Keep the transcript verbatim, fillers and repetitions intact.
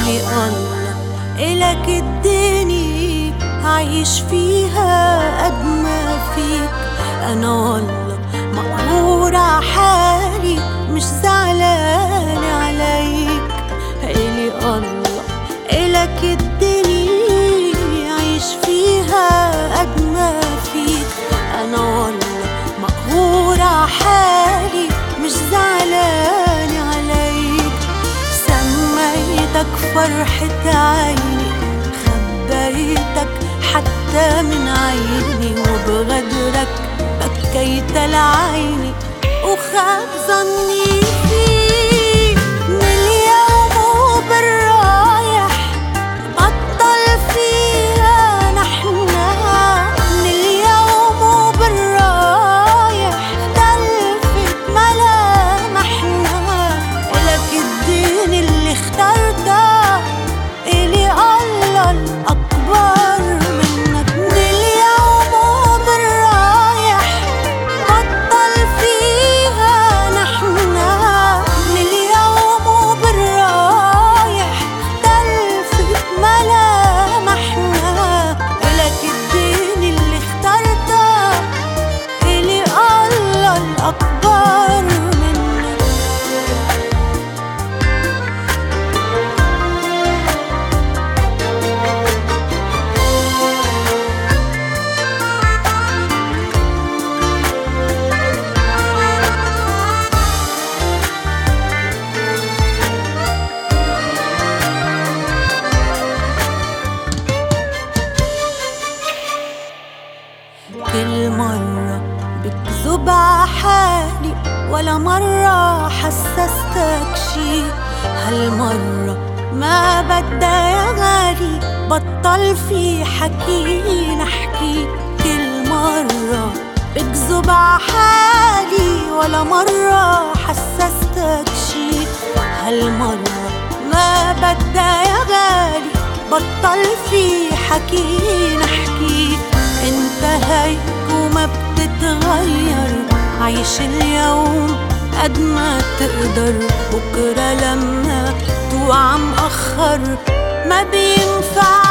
إلي الله إلك اديني عايش فيها قد ما فيك. أنا والله مقهورة حالي مش زعلانة عليك. إلي الله إلك اديني عايش فيها قد ما فيك. أنا والله مقهورة حالي مش زعلانة عليك. سميتك فرحة عيني خبيتك حتى من عيني، وبغدرك بكيت لعيني وخاب ظني فيك. من اليوم وبالرايح بطل فيها نحنا، من اليوم وبالرايح اختلفت ملامحنا. إلك الدين اللي اخترته إلي الله الأكبر منك. من اليوم وبالرايح بطل فيها نحنا، من اليوم وبالرايح اختلفت ملامحنا. إلك الدين اللي اخترته إلي الله الأكبر منك. كل مرة بكذب عحالي ولا مرة حسستك شي. هالمرة ما بدها يا غالي بطل في حكي نحكي. كل مرة بكذب عحالي ولا مرة حسستك شي. هالمرة ما بدها يا غالي بطل في حكي نحكي. انت هيك وما بتتغير، عيش اليوم قد ما تقدر. بكرة لما توعى مأخر ما بينفع